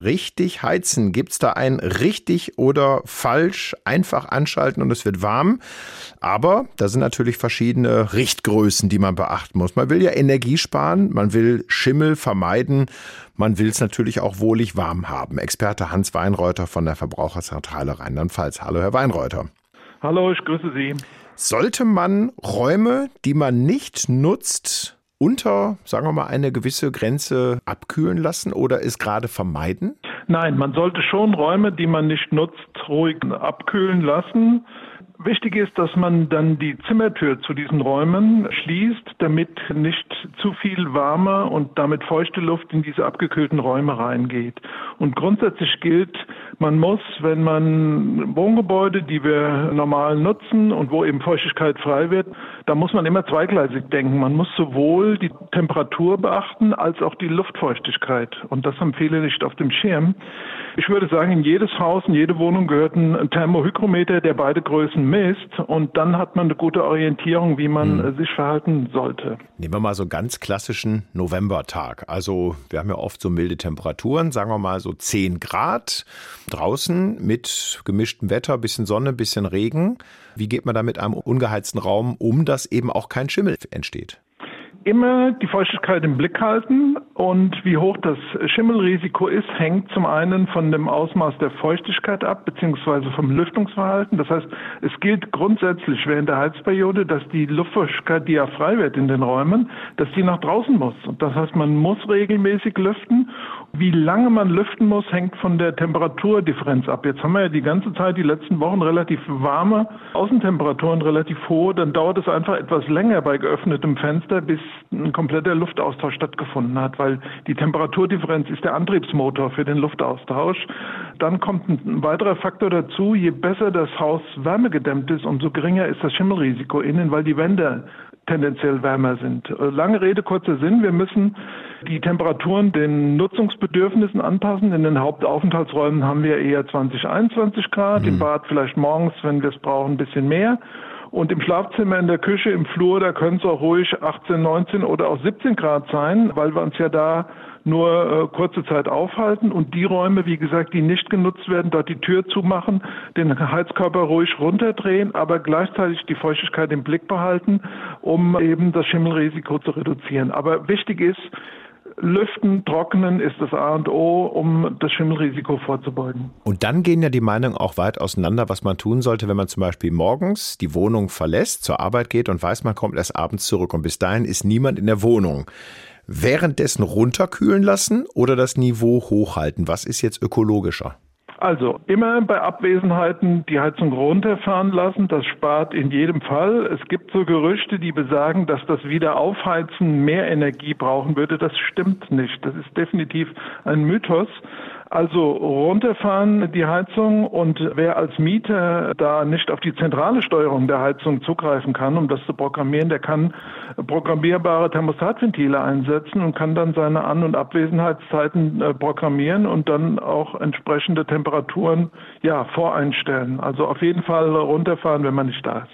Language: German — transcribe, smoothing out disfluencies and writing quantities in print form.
richtig heizen? Gibt's da ein richtig oder falsch? Einfach anschalten und es wird warm. Aber da sind natürlich verschiedene Richtgrößen, die man beachten muss. Man will ja Energie sparen, man will Schimmel vermeiden, man will es natürlich auch wohlig warm haben. Experte Hans Weinreuter von der Verbraucherzentrale Rheinland-Pfalz. Hallo, Herr Weinreuter. Hallo, ich grüße Sie. Sollte man Räume, die man nicht nutzt, unter, sagen wir mal, eine gewisse Grenze abkühlen lassen oder es gerade vermeiden? Nein, man sollte schon Räume, die man nicht nutzt, ruhig abkühlen lassen. Wichtig ist, dass man dann die Zimmertür zu diesen Räumen schließt, damit nicht zu viel warme und damit feuchte Luft in diese abgekühlten Räume reingeht. Und grundsätzlich gilt, man muss, wenn man Wohngebäude, die wir normal nutzen und wo eben Feuchtigkeit frei wird, da muss man immer zweigleisig denken. Man muss sowohl die Temperatur beachten als auch die Luftfeuchtigkeit. Und das haben viele nicht auf dem Schirm. Ich würde sagen, in jedes Haus, in jede Wohnung gehört ein Thermohygrometer, der beide Größen misst. Und dann hat man eine gute Orientierung, wie man sich verhalten sollte. Nehmen wir mal so einen ganz klassischen Novembertag. Also wir haben ja oft so milde Temperaturen, sagen wir mal so 10 Grad draußen mit gemischtem Wetter, bisschen Sonne, bisschen Regen. Wie geht man da mit einem ungeheizten Raum um, dass eben auch kein Schimmel entsteht? Immer die Feuchtigkeit im Blick halten und wie hoch das Schimmelrisiko ist, hängt zum einen von dem Ausmaß der Feuchtigkeit ab, beziehungsweise vom Lüftungsverhalten. Das heißt, es gilt grundsätzlich während der Heizperiode, dass die Luftfeuchtigkeit, die ja frei wird in den Räumen, dass die nach draußen muss. Und das heißt, man muss regelmäßig lüften. Wie lange man lüften muss, hängt von der Temperaturdifferenz ab. Jetzt haben wir ja die ganze Zeit, die letzten Wochen relativ warme Außentemperaturen, relativ hohe. Dann dauert es einfach etwas länger bei geöffnetem Fenster, bis ein kompletter Luftaustausch stattgefunden hat, weil die Temperaturdifferenz ist der Antriebsmotor für den Luftaustausch. Dann kommt ein weiterer Faktor dazu, je besser das Haus wärmegedämmt ist, umso geringer ist das Schimmelrisiko innen, weil die Wände tendenziell wärmer sind. Lange Rede, kurzer Sinn, wir müssen die Temperaturen den Nutzungsbedürfnissen anpassen. In den Hauptaufenthaltsräumen haben wir eher 20, 21 Grad, im Bad vielleicht morgens, wenn wir es brauchen, ein bisschen mehr. Und im Schlafzimmer, in der Küche, im Flur, da können es auch ruhig 18, 19 oder auch 17 Grad sein, weil wir uns ja da nur kurze Zeit aufhalten und die Räume, wie gesagt, die nicht genutzt werden, dort die Tür zumachen, den Heizkörper ruhig runterdrehen, aber gleichzeitig die Feuchtigkeit im Blick behalten, um eben das Schimmelrisiko zu reduzieren. Aber wichtig ist, Lüften, Trocknen ist das A und O, um das Schimmelrisiko vorzubeugen. Und dann gehen ja die Meinungen auch weit auseinander, was man tun sollte, wenn man zum Beispiel morgens die Wohnung verlässt, zur Arbeit geht und weiß, man kommt erst abends zurück und bis dahin ist niemand in der Wohnung. Währenddessen runterkühlen lassen oder das Niveau hochhalten? Was ist jetzt ökologischer? Also immer bei Abwesenheiten die Heizung runterfahren lassen, das spart in jedem Fall. Es gibt so Gerüchte, die besagen, dass das Wiederaufheizen mehr Energie brauchen würde. Das stimmt nicht. Das ist definitiv ein Mythos. Also runterfahren die Heizung und wer als Mieter da nicht auf die zentrale Steuerung der Heizung zugreifen kann, um das zu programmieren, der kann programmierbare Thermostatventile einsetzen und kann dann seine An- und Abwesenheitszeiten programmieren und dann auch entsprechende Temperaturen voreinstellen. Also auf jeden Fall runterfahren, wenn man nicht da ist.